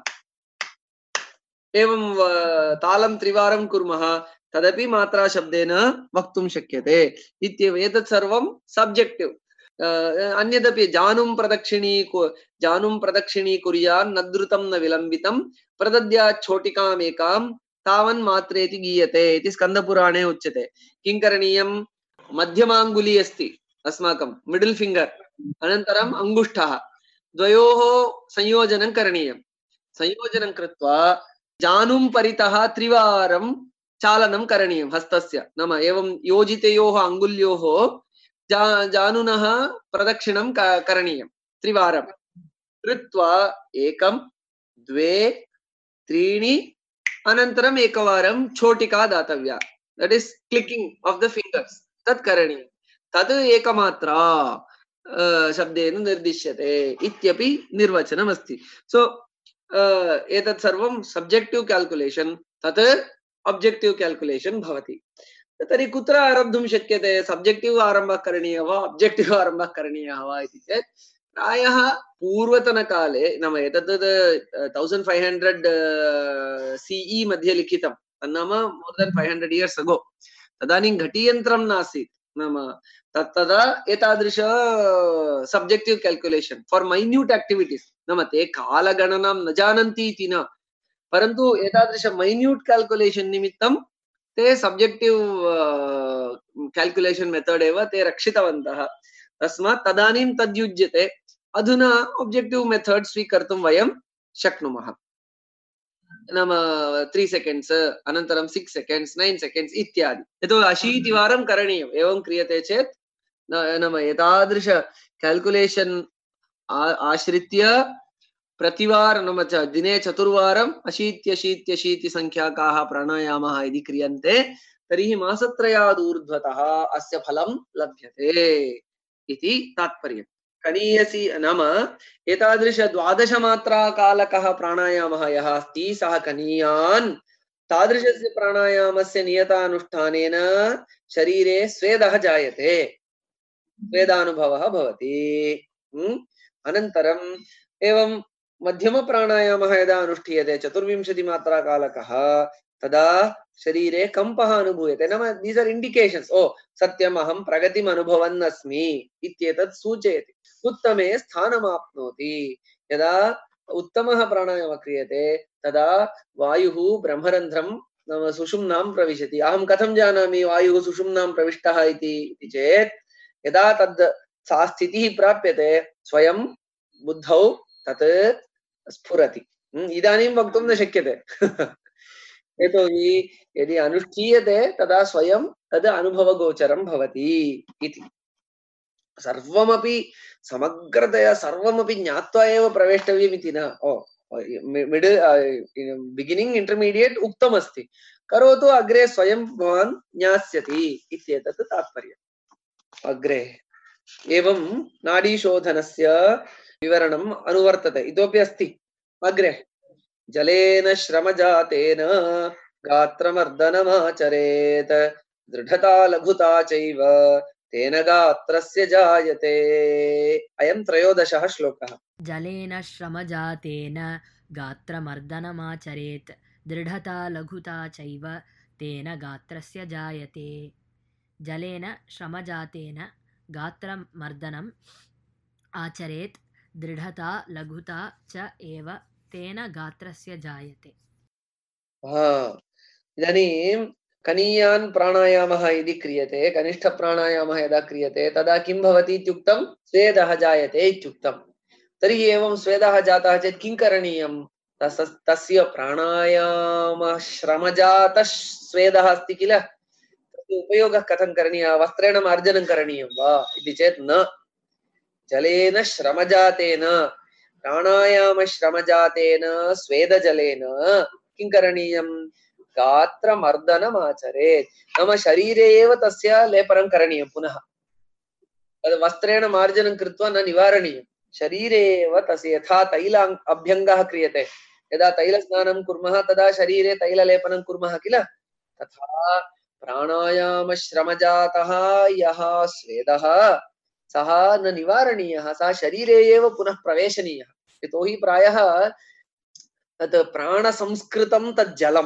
एवं तालं त्रिवारं कुर्मः तदपि मात्रा शब्देन वक्तुं शक्यते इत्येव एतत् सर्वं सब्जेक्टिव अन्यदपि जानुं प्रदक्षिणी जानुं प्रदक्षिणी कुर्यान् न द्रुतं न विलम्बितं प्रदद्यात् छोटिकामेकां तावन् मात्रेति गीयते इति स्कन्दपुराणे उच्यते किं करणीयं मध्यमाङ्गुली अस्ति अस्माकं मिडल फिंगर अनन्तरम् अंगुष्ठः द्वयोः संयोजनं करणीयं संयोजनं कृत्वा जानुं परितः त्रिवारं चालनं करणीयं हस्तस्य नाम एवं योजितयोः अंगुल्योः जा जानुनः प्रदक्षिणं करणीयं त्रिवारं कृत्वा एकं द्वे त्रीणि अनन्तरम् एकवारं छोटिका दातव्या that is clicking of the fingers तत् करणीयं तद् एकमात्रा शब्देन निर्दिश्यते इत्यपि निर्वचनम् अस्ति सो एतत् सर्वं सब्जेक्टिव कैलकुलेशन तत् ऑब्जेक्टिव कैलकुलेशन भवति तर्हि कुत्र आरब्धुं शक्यते सब्जेक्टिव आरम्भः करणीयः वा ऑब्जेक्टिव आरम्भः करणीयः वा इति चेत् प्रायः पूर्वतनकाले नाम एतत् तौसण्ड् फैव् हण्ड्रेड् सीई मध्ये लिखितं तन्नाम more than five hundred years ago तदानीं घटीयन्त्रं नासीत् नाम तदा एतादृश subjective calculation for minute activities नाम ते कालगणनां न जानन्ति इति न परन्तु एतादृश माइन्यूट कैलकुलेशन निमित्तं ते सब्जेक्टिव कैलकुलेशन मेथड एव ते रक्षितवन्तः तस्मात् तदानीं तद्युज्यते अधुना ऑब्जेक्टिव मेथड स्वीकर्तुं वयं शक्नुमः नाम त्री सेकेण्ड्स् अनन्तरं सिक्स् सेकेण्ड्स् नैन् सेकेण्ड्स् इत्यादि यतो अशीतिवारं करणीयम् एवं क्रियते चेत् नाम एतादृश कैलकुलेशन आश्रित्य प्रतिवार नाम दिने चतुर्वारम् अशीत्यशीत्यशीति संख्याकाः प्राणायामाः यदि क्रियन्ते तर्हि मासत्रयात् ऊर्ध्वतः अस्य फलं लभ्यते इति तात्पर्यम् कनीयसी नाम एतादृश द्वादश मात्रा कालकः प्राणायामः यः अस्ति सः कनीयान् तादृशस्य प्राणायामस्य नियतानुष्ठानेन शरीरे स्वेदः जायते स्वेदानुभवः भवति अनन्तरम् एवं मध्यम प्राणायामः यदा अनुष्ठीयते चतुर्विंशति मात्रा कालकः तदा शरीरे कंपः अनुभूयते नाम दीस् आर् इंडिकेशन्स् ओ सत्यम् अहं प्रगतिम् अनुभवन् अस्मि इत्येतत् सूचयति उत्तमे स्थानमाप्नोति यदा उत्तमः प्राणायामः क्रियते तदा वायुः ब्रह्मरन्ध्रं नाम सुषुम्नां प्रविशति अहं कथं जानामि वायुः सुषुम्नां प्रविष्टः इति चेत् यदा तद् सा स्थितिः प्राप्यते स्वयं बुद्धौ तत् स्फुरति इदानीं वक्तुं न शक्यते यतोहि यदि अनुष्ठीयते तदा स्वयं तद् अनुभवगोचरं भवति इति सर्वमपि समग्रतया सर्वमपि ज्ञात्वा एव प्रवेष्टव्यम् इति न ओ मिडिल् बिगिनिंग इंटरमीडिएट उक्तमस्ति करोतु अग्रे स्वयं भवान् ज्ञास्यति इत्येतत् तात्पर्यम् अग्रे एवं नाडीशोधनस्य विवरणम् अनुवर्तते इतोपि अस्ति अग्रे जलेन श्रमजातेन गात्रमर्दनमाचरेत् दृढता लघुता चैव तेन गात्रस्य जायते अयं त्रयोदशः श्लोकः जलेन श्रमजातेन गात्रमर्दनमाचरेत् दृढता लघुता चैव तेन गात्रस्य जायते जलेन श्रमजातेन गात्रमर्दनम् आचरेत् दृढता लघुता च एव तेन गात्रस्य जायते। हाँ, इदानीं कनीयान् प्राणायामः यदि क्रियते, कनिष्ठ प्राणायामः यदा क्रियते तदा किं भवति इत्युक्तं स्वेदः जायते इत्युक्तं। तर्हि एवं स्वेदः जातः चेत् किं करणीयं? तस् तस्य प्राणायामश्रमजातः स्वेदः अस्ति किल, तस्य उपयोगः कथं करणीयः? वस्त्रेण मार्जनं करणीयं वा इति चेत् न, जलेन श्रमजातेन प्राणायामश्रमजातेन स्वेदजलेन किं करणीयं? गात्रमर्दनमाचरेत्। नाम शरीरे एव तस्य लेपनं करणीयं पुनः, तद् वस्त्रेण मार्जनं कृत्वा न निवारणीयं, शरीरे एव तस्य यथा तैल अभ्यङ्गः क्रियते, यदा तैलस्नानं कुर्मः तदा शरीरे तैललेपनं कुर्मः किल, तथा प्राणायामश्रमजातः यः स्वेदः सः न निवारणीयः, सः शरीरे एव पुनः प्रवेशनीयः। यतोहि प्रायः तत् प्राणसंस्कृतं तत् जलं,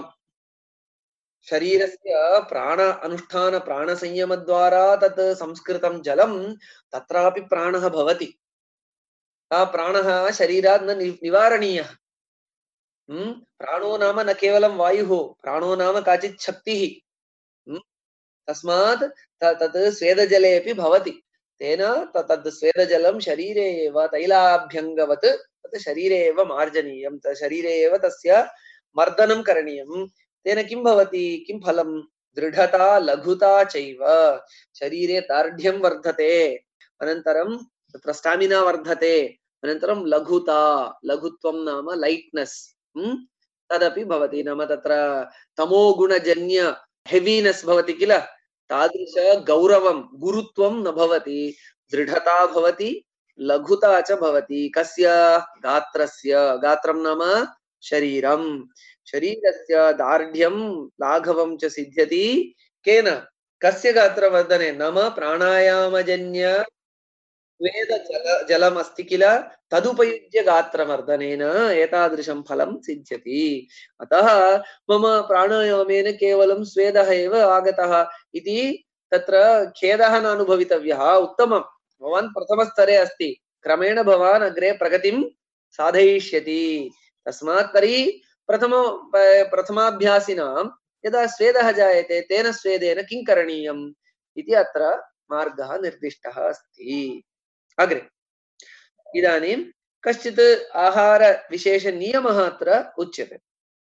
शरीरस्य प्राण अनुष्ठान प्राणसंयमद्वारा तत् संस्कृतं जलं, तत्रापि प्राणः भवति, सः प्राणः शरीरात् न निवारणीयः। हम्म प्राणो नाम न केवलं वायुः, प्राणो नाम काचित् शक्तिः। हम्म तस्मात् तत् स्वेदजले अपि भवति, तेन तद् स्वेदजलं शरीरे एव तैलाभ्यङ्गवत् तत् शरीरे एव मार्जनीयं, शरीरे एव तस्य मर्दनं करणीयं। तेन किं भवति, किं फलं? दृढता लघुता चैव, शरीरे दार्ढ्यं वर्धते, अनन्तरं तत्र स्टामिना वर्धते, अनन्तरं लघुता, लघुत्वं नाम लाइटनेस तदपि भवति, नाम तत्र तमोगुणजन्य हेवीनेस भवति किल, तादृश गौरवं गुरुत्वं न भवति, दृढता भवति, लघुता च भवति। कस्य? गात्रस्य। गात्रं नाम शरीरं, शरीरस्य दार्ढ्यं लाघवं च सिद्ध्यति केन? कस्य गात्रवर्धने? नाम प्राणायामजन्य स्वेद जल जलम् अस्ति किल, तदुपयुज्य गात्रवर्धनेन एतादृशं फलं सिद्ध्यति। अतः मम प्राणायामेन केवलं स्वेदः एव आगतः इति तत्र खेदः न अनुभवितव्यः। उत्तमं, भवान् प्रथमस्तरे अस्ति, क्रमेण भवान् अग्रे प्रगतिं साधयिष्यति। तस्मात् तर्हि प्रथम प्रथमाभ्यासिनां यदा स्वेदः जायते तेन स्वेदेन किं करणीयम् इति अत्र मार्गः निर्दिष्टः अस्ति। अग्रे इदानीं कश्चित् आहार विशेष नियमः अत्र उच्यते।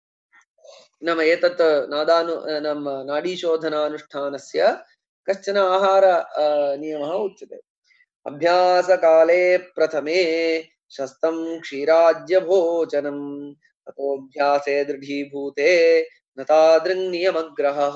नाम एतत् नादानु नाम नाडीशोधनानुष्ठानस्य कश्चन आहार नियमः उच्यते। अभ्यासकाले प्रथमे शस्तं क्षीराज्यभोजनं ततोऽभ्यासे दृढीभूते न तादृङ्नियमग्रहः।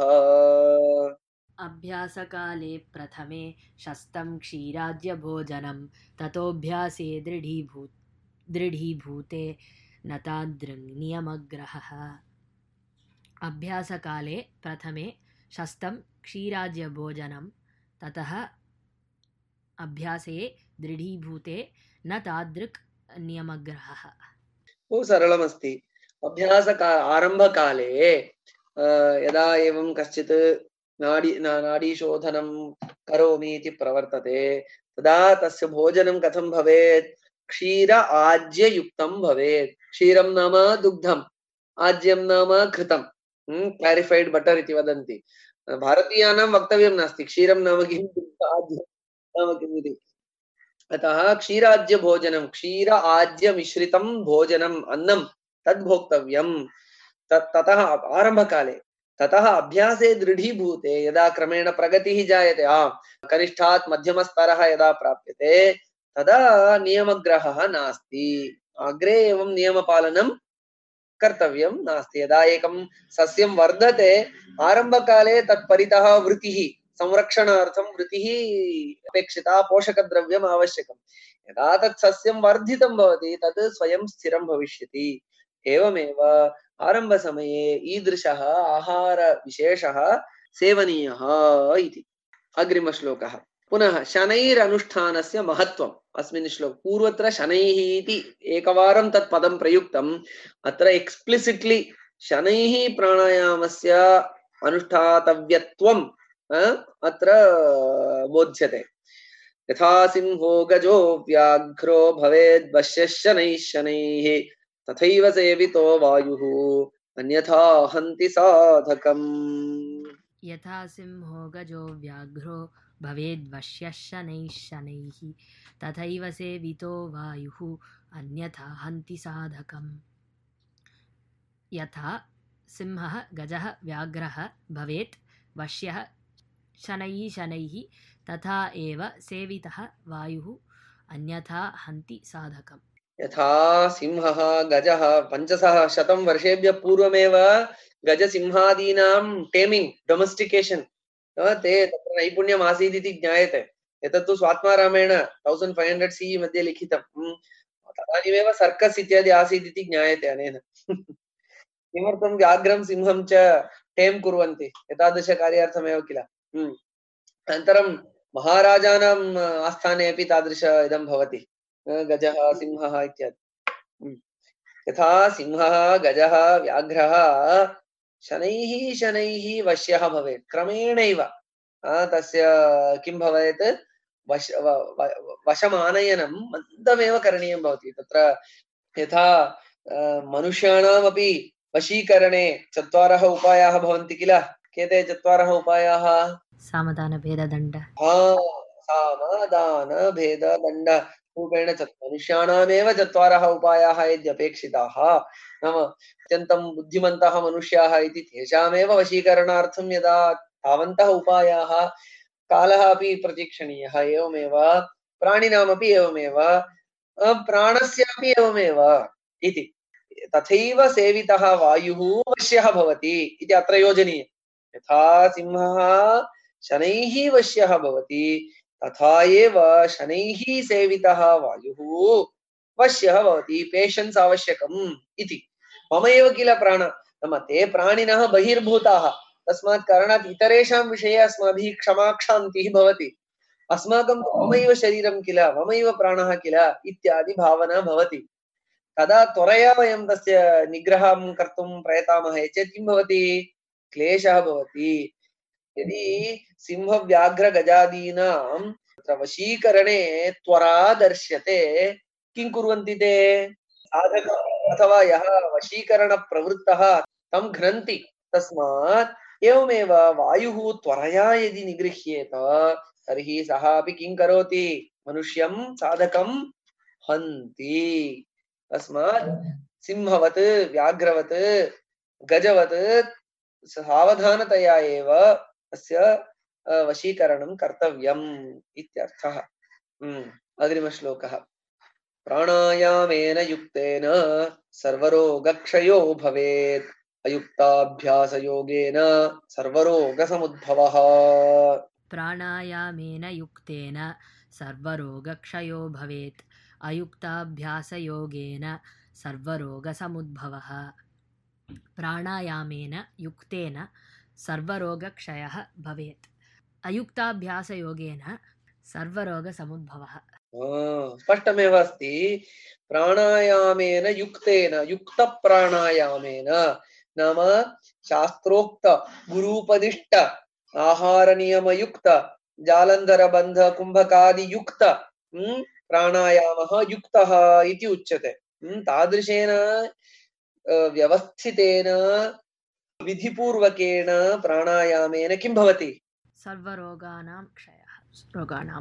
अभ्यासकाले प्रथमे शस्तं क्षीराज्यभोजनं ततोऽभ्यासे दृढीभूत दृढीभूते न तादृङ्नियमग्रहः। अभ्यासकाले प्रथमे शस्तं क्षीराज्यभोजनं ततः अभ्यासे दृढीभूते न तादृक् नियमग्रहः। बहु सरलमस्ति। अभ्यासका आरम्भकाले यदा एवं कश्चित् नाडी नाडीशोधनं करोमि इति प्रवर्तते तदा तस्य भोजनं कथं भवेत्? क्षीर आज्ययुक्तं भवेत्। क्षीरं नाम दुग्धम्, आज्यं नाम घृतं, क्लारिफैड बटर इति वदन्ति। भारतीयानां वक्तव्यं नास्ति क्षीरं नाम किं, आज्यं नाम किम् इति। अतः क्षीराज्य भोजनं, क्षीर आज्य मिश्रितं भोजनम्, अन्नं तद् भोक्तव्यं ततः आरम्भकाले। ततः अभ्यासे दृढीभूते यदा क्रमेण प्रगतिः जायते, आ कनिष्ठात् मध्यमस्तरः यदा प्राप्यते तदा नियमग्रहः नास्ति, अग्रे एवं नियमपालनं कर्तव्यं नास्ति। यदा एकं सस्यं वर्धते आरम्भकाले तत्परितः वृतिः, संरक्षणार्थं वृतिः अपेक्षिता, पोषकद्रव्यम् आवश्यकं। यदा तत् सस्यं वर्धितं भवति तत् स्वयं स्थिरं भविष्यति। एवमेव आरम्भसमये ईदृशः आहारविशेषः सेवनीयः इति। अग्रिमश्लोकः पुनः शनैरनुष्ठानस्य महत्त्वम् अस्मिन् श्लोके। पूर्वत्र शनैः इति एकवारं तत् पदं प्रयुक्तम्, अत्र एक्स्प्लिसिट्लि शनैः प्राणायामस्य अनुष्ठातव्यत्वम् अत्र बोध्यते। यथा सिंहो गजो व्याघ्रो भवेद् वश्यः शनैः शनैः तथैव सेवितो वायुः अन्यथा हन्ति साधकम्। यथा सिंहो गजो व्याघ्रो भवेद्वश्यः शनैः शनैः तथैव सेवितो वायुः अन्यथा हन्ति साधकम्। यथा सिंहः गजः व्याघ्रः भवेत् वश्यः शनैः शनैः तथा एव सेवितः वायुः अन्यथा हन्ति साधकम्। यथा सिंहः गजः पञ्चशः शतं वर्षेभ्यः पूर्वमेव गजसिंहादीनां टेमिंग् डोमेस्टिकेशन् ते तत्र नैपुण्यम् आसीत् इति ज्ञायते। एतत्तु स्वात्मारामेण तौसण्ड् फैव् हण्ड्रेड् सी मध्ये लिखितम्। तदानीमेव सर्कस् इत्यादि आसीत् इति ज्ञायते अनेन। किमर्थं व्याघ्रं सिंहं च टेम् कुर्वन्ति एतादृशकार्यार्थमेव किल। अनन्तरं महाराजानाम् आस्थाने अपि तादृश इदं भवति गजः सिंहः इत्यादि। यथा सिंहः गजः व्याघ्रः शनैः शनैः वश्यः भवेत् क्रमेणैव तस्य किं भवेत् वश वशमानयनं मन्दमेव करणीयं भवति। तत्र यथा मनुष्याणामपि वशीकरणे चत्वारः उपायाः भवन्ति किल। के ते चत्वारः उपायाः? सामदानभेददण्ड सामदानभेददण्ड रूपेण मनुष्याणामेव चत्वारः उपायाः यद्यपेक्षिताः नाम अत्यन्तं बुद्धिमन्तः मनुष्याः इति तेषामेव वशीकरणार्थं यदा तावन्तः उपायाः कालः अपि प्रतीक्षणीयः एवमेव प्राणिनामपि एवमेव प्राणस्यापि एवमेव इति। तथैव सेवितः वायुः वश्यः भवति इति अत्र योजनीयम्। यथा सिंहः शनैः वश्यः भवति तथा एव शनैः सेवितः वायुः वश्यः भवति। पेशन्स् आवश्यकम् इति। मम एव किल प्राण नाम ते प्राणिनः बहिर्भूताः तस्मात् कारणात् इतरेषां विषये अस्माभिः क्षमा क्षान्तिः भवति। अस्माकं ममैव शरीरं किल ममैव प्राणः किल इत्यादि भावना भवति। तदा त्वरया वयं तस्य निग्रहं कर्तुं प्रयतामहे चेत् किं भवति क्लेशः भवति। यदि सिंहव्याघ्रगजादीनां तत्र वशीकरणे त्वरा दर्श्यते किं कुर्वन्ति ते साधकम् अथवा यः वशीकरणप्रवृत्तः तं घ्नन्ति। तस्मात् एवमेव वायुः त्वरया यदि निगृह्येत तर्हि सः अपि किं करोति मनुष्यं साधकं हन्ति। तस्मात् सिंहवत् व्याघ्रवत् गजवत् सावधानतया एव तस्य वशीकरणं कर्तव्यम् इत्यर्थः। अग्रिमश्लोकः प्राणायामेन युक्तेन सर्वरोगक्षयो भवेत् अयुक्ताभ्यासयोगेन सर्वरोगसमुद्भवः। प्राणायामेन युक्तेन सर्वरोगक्षयो भवेत् अयुक्ताभ्यासयोगेन सर्वरोगसमुद्भवः। प्राणायामेन युक्तेन सर्वरोगक्षयः भवेत् अयुक्ताभ्यासयोगेन सर्वरोगसमुद्भवः। स्पष्टमेव अस्ति। प्राणायामेन युक्तेन युक्तप्राणायामेन नाम शास्त्रोक्त गुरूपदिष्ट आहारनियमयुक्त जालन्धरबन्ध कुम्भकादियुक्त प्राणायामः युक्तः इति उच्यते। तादृशेन व्यवस्थितेन विधिपूर्वकेण प्राणायामेन किं भवति सर्वरोगाणां क्षयः रोगाणां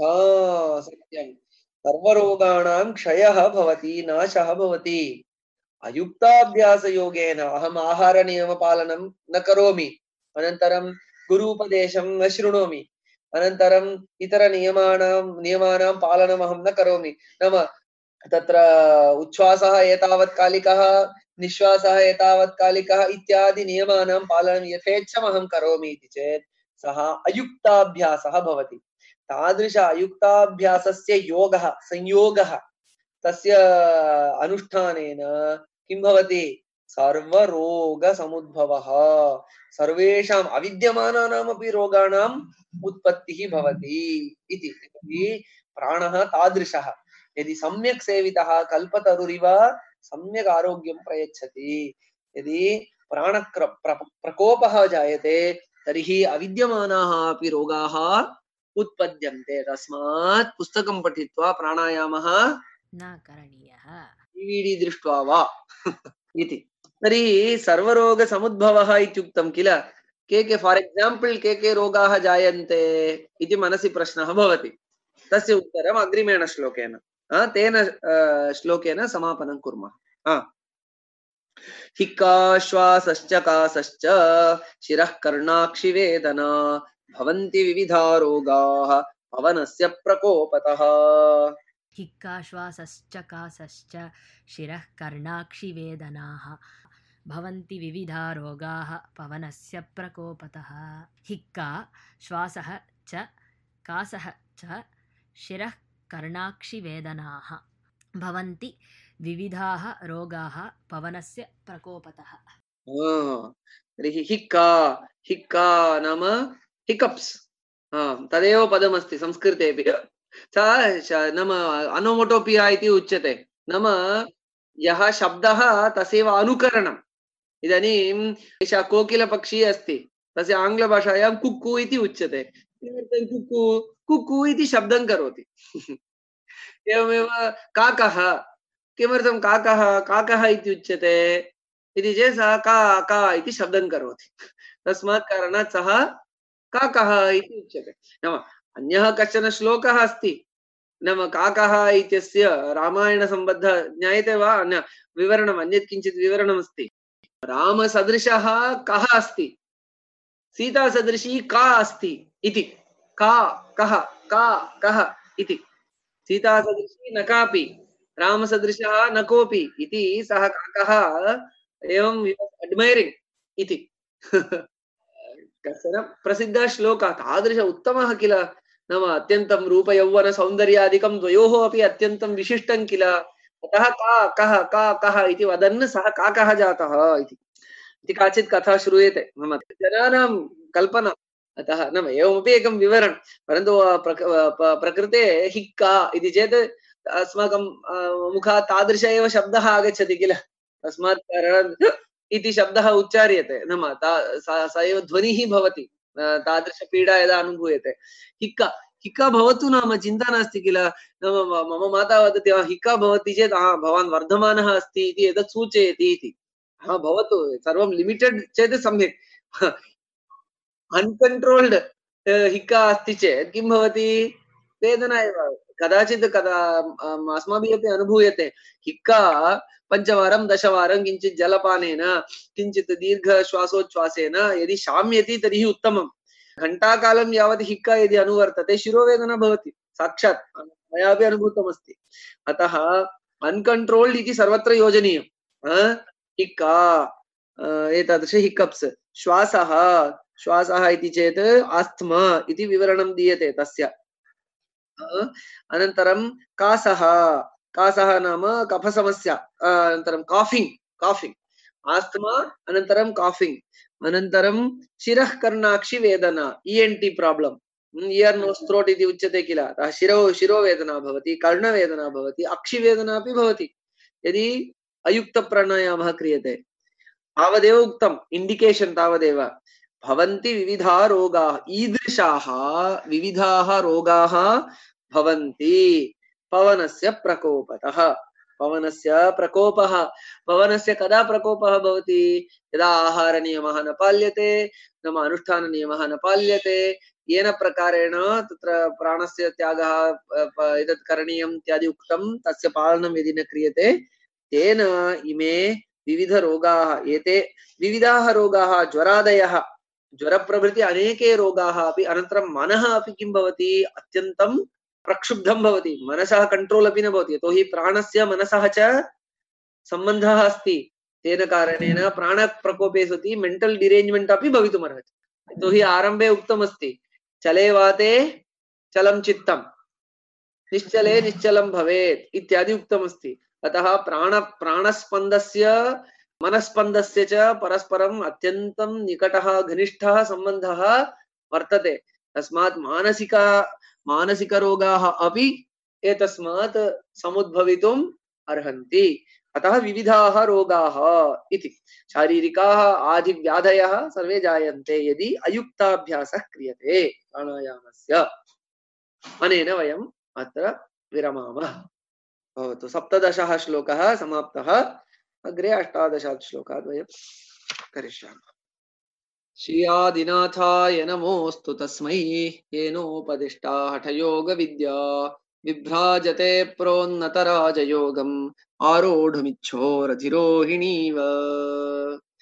सत्यं सर्वरोगाणां क्षयः भवति नाशः भवति। अयुक्ताभ्यासयोगेन अहम् आहारनियमपालनं न करोमि अनन्तरं गुरूपदेशं न शृणोमि अनन्तरम् इतरनियमानां नियमानां पालनम् अहं न करोमि नाम तत्र उच्छ्वासः एतावत्कालिकः निश्वासः एतावत्कालिकः इत्यादि नियमानां पालनं यथेच्छमहं करोमि इति चेत् सः अयुक्ताभ्यासः भवति। तादृश अयुक्ताभ्यासस्य योगः संयोगः तस्य अनुष्ठानेन किं भवति सर्वरोगसमुद्भवः सर्वेषाम् अविद्यमानानामपि रोगाणाम् उत्पत्तिः भवति इति। प्राणः तादृशः यदि सम्यक् सेवितः कल्पतरुरिव सम्यक् आरोग्यं प्रयच्छति। यदि प्राणक्र प्रकोपः जायते तर्हि अविद्यमानाः अपि रोगाः उत्पद्यन्ते। तस्मात् पुस्तकं पठित्वा प्राणायामः न करणीयः। डीवीडी दृष्ट्वा वा इति। तर्हि सर्वरोगसमुद्भवः इत्युक्तं किल। के के फार् एक्साम्पल् के के रोगाः जायन्ते इति मनसि प्रश्नः भवति। तस्य उत्तरम् अग्रिमेण श्लोकेन तेन श्लोकेन समापनं कुर्मः। हिक्का श्वासश्च कासश्च शिरः कर्णाक्षिवेदना भवन्ति विविधा रोगाः पवनस्य प्रकोपतः। हिक्काश्वासश्च कासश्च शिरः कर्णाक्षिवेदनाः भवन्ति विविधा रोगाः पवनस्य प्रकोपतः। हिक्का श्वासः च कासः च शिरः कर्णाक्षिवेदनाः भवन्ति विविधाः रोगाः पवनस्य प्रकोपतः। तर्हि हिक्का हिक्का नाम हिकप्स् तदेव पदमस्ति संस्कृतेपि। नाम अनोमोटोपिया इति उच्यते। नाम यः शब्दः तस्यैव अनुकरणम्। इदानीम् एषः कोकिलपक्षी अस्ति, तस्य आङ्ग्लभाषायां कुक्कु इति उच्यते। किमर्थं कुक्कु कुक्कु इति शब्दं करोति। एवमेव काकः, किमर्थं काकः काकः इति उच्यते इति चेत् सः का का इति शब्दं करोति। तस्मात् कारणात् सः काकः इति उच्यते। नाम अन्यः कश्चन श्लोकः अस्ति, नाम काकः इत्यस्य रामायणसम्बद्ध ज्ञायते वा अन्य विवरणम् अन्यत् किञ्चित् विवरणमस्ति। रामसदृशः कः अस्ति, सीतासदृशी का अस्ति इति। का कः का कः इति। सीतासदृशी न कापि, रामसदृशः न कोऽपि इति सः काकः एवं अड्मैरिङ्ग् इति। कश्चन प्रसिद्धः श्लोकः तादृश उत्तमः किल। नाम अत्यन्तं रूपयौवन सौन्दर्यादिकं द्वयोः अपि अत्यन्तं विशिष्टं किल। अतः का कः का कः इति वदन् सः काकः जातः इति काचित् कथा श्रूयते मम जनानां कल्पना। अतः नाम एवमपि एकं विवरणं, परन्तु प्रकृते हिक्का इति चेत् अस्माकं मुखात् तादृश एव शब्दः आगच्छति किल। तस्मात् कारणात् इति शब्दः उच्चार्यते, नाम स एव ध्वनिः भवति तादृशपीडा यदा अनुभूयते। हिक्का हिक्का भवतु नाम चिन्ता नास्ति किल। नाम मम माता वदति हिक्का भवति चेत् हा भवान् वर्धमानः अस्ति इति एतत् सूचयति इति। हा भवतु, सर्वं लिमिटेड् चेत् सम्यक्। अनकंट्रोल्ड हिक्का अस्ति चेत् किं भवति, वेदना एव। कदाचित् कदा अस्माभिः अपि अनुभूयते। हिक्का पञ्चवारं दशवारं किञ्चित् जलपानेन किञ्चित् दीर्घश्वासोच्छ्वासेन यदि शाम्यति तर्हि उत्तमम्। घण्टाकालं यावत् हिक्का यदि अनुवर्तते शिरोवेदना भवति, साक्षात् मयापि अनुभूतमस्ति। अतः अनकंट्रोल्ड इति सर्वत्र योजनीयम्। हिक्का एतादृश हिकप्स्। श्वासः श्वासः इति चेत् आस्थमा इति विवरणं दीयते तस्य। अनन्तरं कासः कासः नाम कफसमस्या। अनन्तरं काफिङ्ग् काफिङ्ग् आस्थमा अनन्तरं काफिङ्ग्। अनन्तरं शिरः कर्णाक्षि वेदना E N T problem, ear nose throat इति उच्यते किल। अतः शिरो शिरोवेदना भवति, कर्णवेदना भवति, अक्षिवेदना अपि भवति यदि अयुक्तप्राणायामः क्रियते। तावदेव उक्तम्, इण्डिकेशन् तावदेव। भवन्ति विविधा रोगाः, ईदृशाः विविधाः रोगाः भवन्ति पवनस्य प्रकोपतः। पवनस्य प्रकोपः, पवनस्य कदा प्रकोपः भवति, यदा आहारनियमः न पाल्यते, नाम अनुष्ठाननियमः न पाल्यते, येन प्रकारेण तत्र प्राणस्य त्यागः एतत् करणीयम् इत्यादि उक्तं, तस्य पालनं यदि न क्रियते तेन इमे विविध रोगाः, एते विविधाः रोगाः, ज्वरादयः, ज्वरप्रभृति अनेके रोगाः अपि। अनन्तरं मनः अपि किं भवति, अत्यन्तं प्रक्षुब्धं भवति, मनसः कंट्रोल अपि न भवति। यतोहि प्राणस्य मनसः च सम्बन्धः अस्ति। तेन कारणेन प्राणप्रकोपे सति मेंटल डिरेंजमेंट अपि भवितुमर्हति। यतोहि आरम्भे उक्तमस्ति, चले वाते चलं चित्तं, निश्चले निश्चलं भवेत् इत्यादि उक्तमस्ति। अतः प्राण प्राणस्पन्दस्य मनस्पन्दस्य च परस्परम् अत्यन्तं निकटः घनिष्ठः सम्बन्धः वर्तते। तस्मात् मानसिक मानसिक रोगाः अपि एतस्मात् समुद्भवितुम् अर्हन्ति। अतः विविधाः रोगाः इति। शारीरिकाः आदिव्याधयः सर्वे जायन्ते यदि अयुक्ताभ्यासः क्रियते प्राणायामस्य। अनेन वयम् अत्र विरमामः। भवतु सप्तदशः श्लोकः समाप्तः। अग्रे अष्टादशात् श्लोकात् वयं करिष्यामः। श्रीयादिनाथाय नमोऽस्तु तस्मै येनोपदिष्टा हठयोगविद्या विभ्राजते प्रोन्नतराजयोगम् आरोढुमिच्छोरधिरोहिणीव।